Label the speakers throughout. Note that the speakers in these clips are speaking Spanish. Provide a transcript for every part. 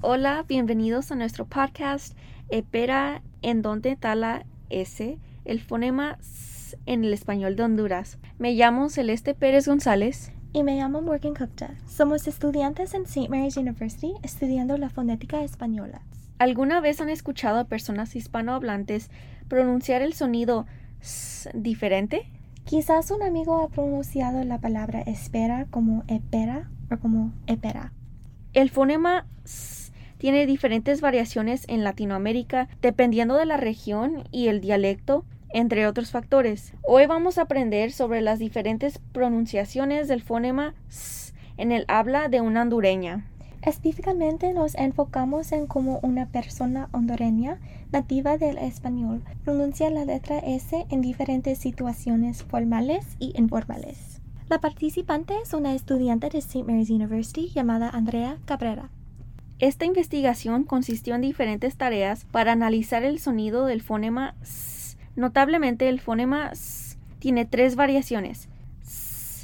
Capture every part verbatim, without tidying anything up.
Speaker 1: Hola, bienvenidos a nuestro podcast Espera, ¿en dónde está la S? El fonema S en el español de Honduras. Me llamo Celeste Pérez González.
Speaker 2: Y me llamo Morgan Gupta. Somos estudiantes en Saint Mary's University estudiando la fonética española.
Speaker 1: ¿Alguna vez han escuchado a personas hispanohablantes pronunciar el sonido S diferente?
Speaker 2: Quizás un amigo ha pronunciado la palabra espera como espera o como espera.
Speaker 1: El fonema S tiene diferentes variaciones en Latinoamérica dependiendo de la región y el dialecto, entre otros factores. Hoy vamos a aprender sobre las diferentes pronunciaciones del fonema S en el habla de una hondureña.
Speaker 2: Específicamente nos enfocamos en cómo una persona hondureña nativa del español pronuncia la letra S en diferentes situaciones formales y informales. La participante es una estudiante de Saint Mary's University llamada Andrea Cabrera.
Speaker 1: Esta investigación consistió en diferentes tareas para analizar el sonido del fonema S. Notablemente, el fonema S tiene tres variaciones, S,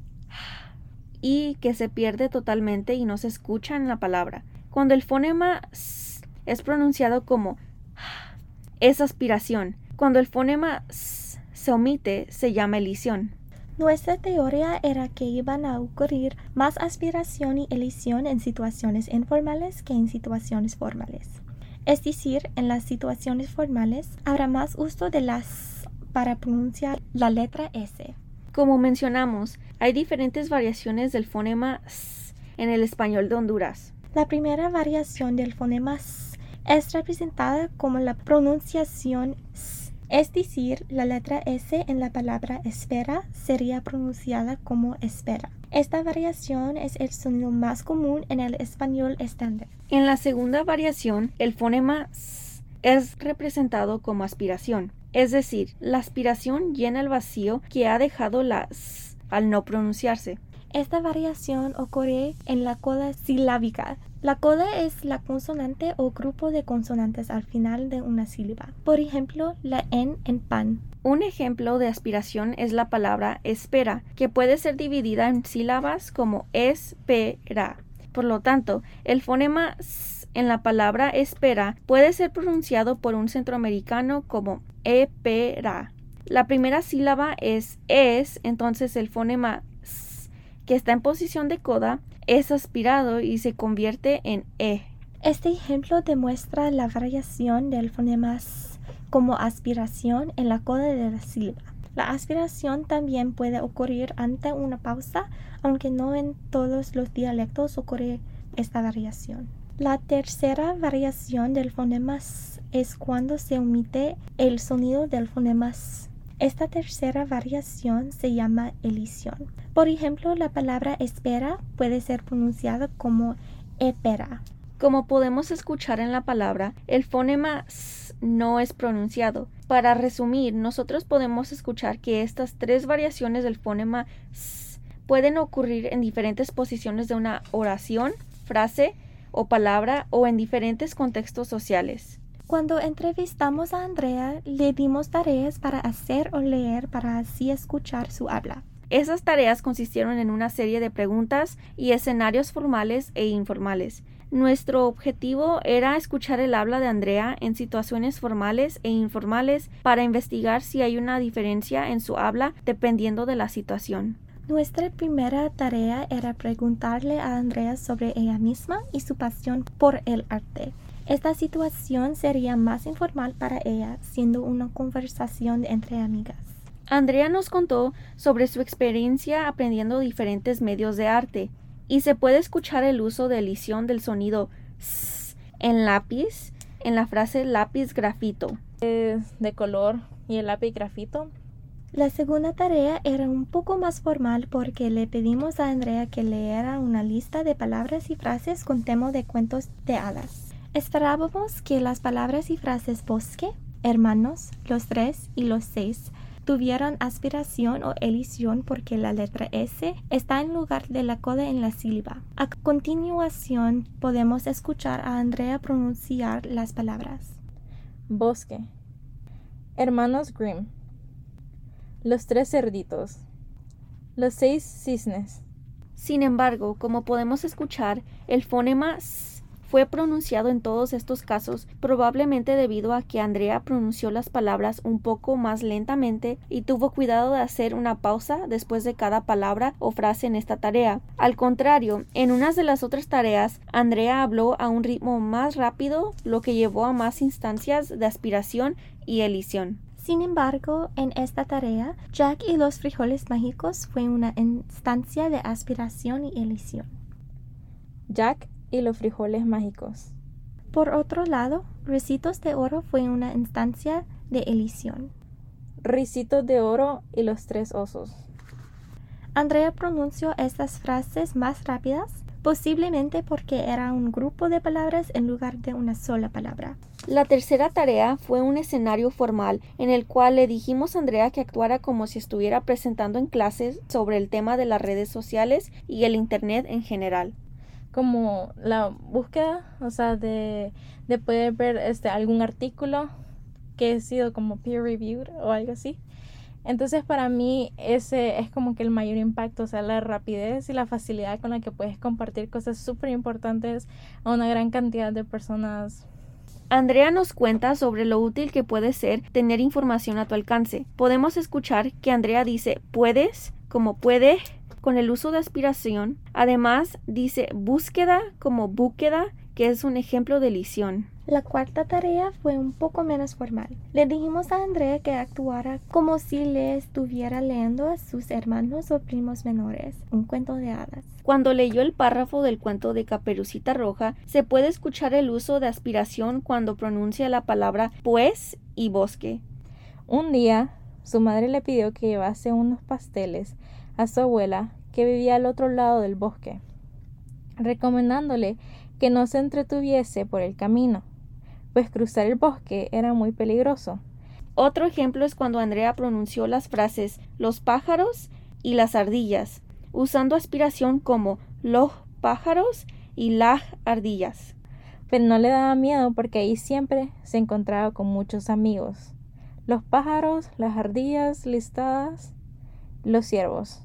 Speaker 1: y que se pierde totalmente y no se escucha en la palabra. Cuando el fonema S es pronunciado como es aspiración. Cuando el fonema S se omite, se llama elisión.
Speaker 2: Nuestra teoría era que iban a ocurrir más aspiración y elisión en situaciones informales que en situaciones formales. Es decir, en las situaciones formales habrá más uso de las para pronunciar la letra S.
Speaker 1: Como mencionamos, hay diferentes variaciones del fonema S en el español de Honduras.
Speaker 2: La primera variación del fonema S es representada como la pronunciación S. Es decir, la letra S en la palabra espera sería pronunciada como espera. Esta variación es el sonido más común en el español estándar.
Speaker 1: En la segunda variación, el fonema S es representado como aspiración, es decir, la aspiración llena el vacío que ha dejado la S al no pronunciarse.
Speaker 2: Esta variación ocurre en la coda silábica. La coda es la consonante o grupo de consonantes al final de una sílaba. Por ejemplo, la N en pan.
Speaker 1: Un ejemplo de aspiración es la palabra espera, que puede ser dividida en sílabas como espera. Por lo tanto, el fonema S en la palabra espera puede ser pronunciado por un centroamericano como epera. La primera sílaba es es, entonces el fonema S, que está en posición de coda, es aspirado y se convierte en e.
Speaker 2: Este ejemplo demuestra la variación del fonema S como aspiración en la coda de la sílaba. La aspiración también puede ocurrir ante una pausa, aunque no en todos los dialectos ocurre esta variación. La tercera variación del fonema S es cuando se omite el sonido del fonema S. Esta tercera variación se llama elisión. Por ejemplo, la palabra espera puede ser pronunciada como espera.
Speaker 1: Como podemos escuchar en la palabra, el fonema S no es pronunciado. Para resumir, nosotros podemos escuchar que estas tres variaciones del fonema S pueden ocurrir en diferentes posiciones de una oración, frase o palabra o en diferentes contextos sociales.
Speaker 2: Cuando entrevistamos a Andrea, le dimos tareas para hacer o leer para así escuchar su habla.
Speaker 1: Esas tareas consistieron en una serie de preguntas y escenarios formales e informales. Nuestro objetivo era escuchar el habla de Andrea en situaciones formales e informales para investigar si hay una diferencia en su habla dependiendo de la situación.
Speaker 2: Nuestra primera tarea era preguntarle a Andrea sobre ella misma y su pasión por el arte. Esta situación sería más informal para ella, siendo una conversación entre amigas.
Speaker 1: Andrea nos contó sobre su experiencia aprendiendo diferentes medios de arte, y se puede escuchar el uso de elisión del sonido S en lápiz en la frase lápiz grafito.
Speaker 3: De color y el lápiz grafito.
Speaker 2: La segunda tarea era un poco más formal porque le pedimos a Andrea que leyera una lista de palabras y frases con tema de cuentos de hadas. Esperábamos que las palabras y frases bosque, hermanos, los tres y los seis tuvieran aspiración o elisión porque la letra S está en lugar de la coda en la sílaba. A continuación podemos escuchar a Andrea pronunciar las palabras.
Speaker 3: Bosque. Hermanos Grimm. Los tres cerditos. Los seis cisnes.
Speaker 1: Sin embargo, como podemos escuchar, el fonema S fue pronunciado en todos estos casos, probablemente debido a que Andrea pronunció las palabras un poco más lentamente y tuvo cuidado de hacer una pausa después de cada palabra o frase en esta tarea. Al contrario, en unas de las otras tareas, Andrea habló a un ritmo más rápido, lo que llevó a más instancias de aspiración y elisión.
Speaker 2: Sin embargo, en esta tarea, Jack y los frijoles mágicos fue una instancia de aspiración y elisión.
Speaker 3: Jack y los frijoles mágicos.
Speaker 2: Por otro lado, Ricitos de Oro fue una instancia de elisión.
Speaker 3: Ricitos de Oro y los tres osos.
Speaker 2: Andrea pronunció estas frases más rápidas, posiblemente porque era un grupo de palabras en lugar de una sola palabra.
Speaker 1: La tercera tarea fue un escenario formal en el cual le dijimos a Andrea que actuara como si estuviera presentando en clases sobre el tema de las redes sociales y el internet en general.
Speaker 3: Como la búsqueda, o sea, de, de poder ver este, algún artículo que ha sido como peer reviewed o algo así. Entonces para mí ese es como que el mayor impacto, o sea, la rapidez y la facilidad con la que puedes compartir cosas súper importantes a una gran cantidad de personas.
Speaker 1: Andrea nos cuenta sobre lo útil que puede ser tener información a tu alcance. Podemos escuchar que Andrea dice puedes como puede con el uso de aspiración. Además dice búsqueda como búsqueda, que es un ejemplo de elisión.
Speaker 2: La cuarta tarea fue un poco menos formal. Le dijimos a Andrea que actuara como si le estuviera leyendo a sus hermanos o primos menores un cuento de hadas.
Speaker 1: Cuando leyó el párrafo del cuento de Caperucita Roja, se puede escuchar el uso de aspiración cuando pronuncia la palabra pues y bosque.
Speaker 3: Un día, su madre le pidió que llevase unos pasteles a su abuela que vivía al otro lado del bosque, recomendándole que no se entretuviese por el camino, pues cruzar el bosque era muy peligroso.
Speaker 1: Otro ejemplo es cuando Andrea pronunció las frases los pájaros y las ardillas, usando aspiración como los pájaros y las ardillas.
Speaker 3: Pero no le daba miedo porque ahí siempre se encontraba con muchos amigos. Los pájaros, las ardillas listadas, los ciervos.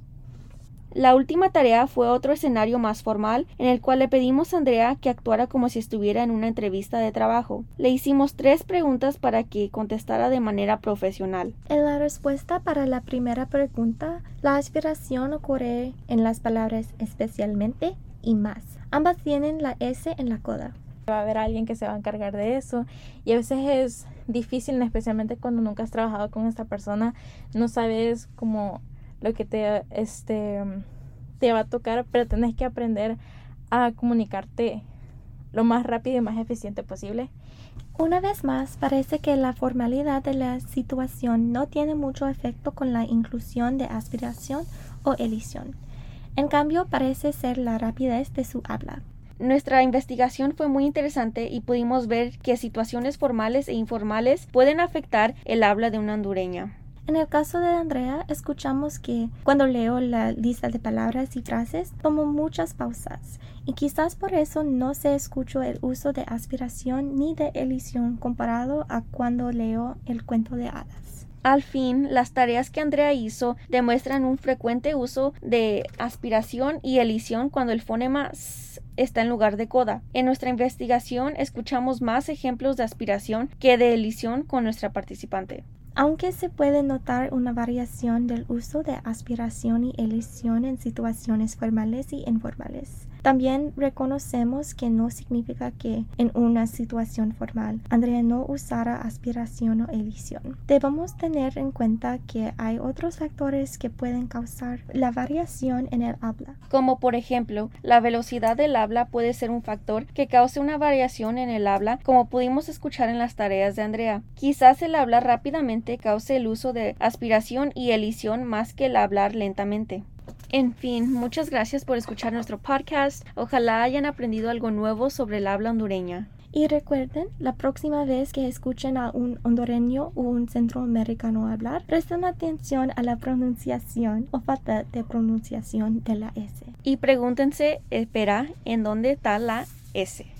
Speaker 1: La última tarea fue otro escenario más formal en el cual le pedimos a Andrea que actuara como si estuviera en una entrevista de trabajo. Le hicimos tres preguntas para que contestara de manera profesional.
Speaker 2: En la respuesta para la primera pregunta, la aspiración ocurre en las palabras especialmente y más. Ambas tienen la S en la coda.
Speaker 3: Va a haber alguien que se va a encargar de eso y a veces es difícil, especialmente cuando nunca has trabajado con esta persona, no sabes cómo lo que te, este, te va a tocar, pero tenés que aprender a comunicarte lo más rápido y más eficiente posible.
Speaker 2: Una vez más, parece que la formalidad de la situación no tiene mucho efecto con la inclusión de aspiración o elisión. En cambio, parece ser la rapidez de su habla.
Speaker 1: Nuestra investigación fue muy interesante y pudimos ver que situaciones formales e informales pueden afectar el habla de una hondureña.
Speaker 2: En el caso de Andrea, escuchamos que cuando leo la lista de palabras y frases, tomo muchas pausas y quizás por eso no se escuchó el uso de aspiración ni de elisión comparado a cuando leo el cuento de hadas.
Speaker 1: Al fin, las tareas que Andrea hizo demuestran un frecuente uso de aspiración y elisión cuando el fonema s está en lugar de coda. En nuestra investigación escuchamos más ejemplos de aspiración que de elisión con nuestra participante.
Speaker 2: Aunque se puede notar una variación del uso de aspiración y elisión en situaciones formales y informales, también reconocemos que no significa que en una situación formal Andrea no usara aspiración o elisión. Debemos tener en cuenta que hay otros factores que pueden causar la variación en el habla.
Speaker 1: Como por ejemplo, la velocidad del habla puede ser un factor que cause una variación en el habla, como pudimos escuchar en las tareas de Andrea. Quizás el hablar rápidamente cause el uso de aspiración y elisión más que el hablar lentamente. En fin, muchas gracias por escuchar nuestro podcast. Ojalá hayan aprendido algo nuevo sobre el habla hondureña.
Speaker 2: Y recuerden, la próxima vez que escuchen a un hondureño o un centroamericano hablar, presten atención a la pronunciación o falta de pronunciación de la S.
Speaker 1: Y pregúntense, espera, ¿en dónde está la S?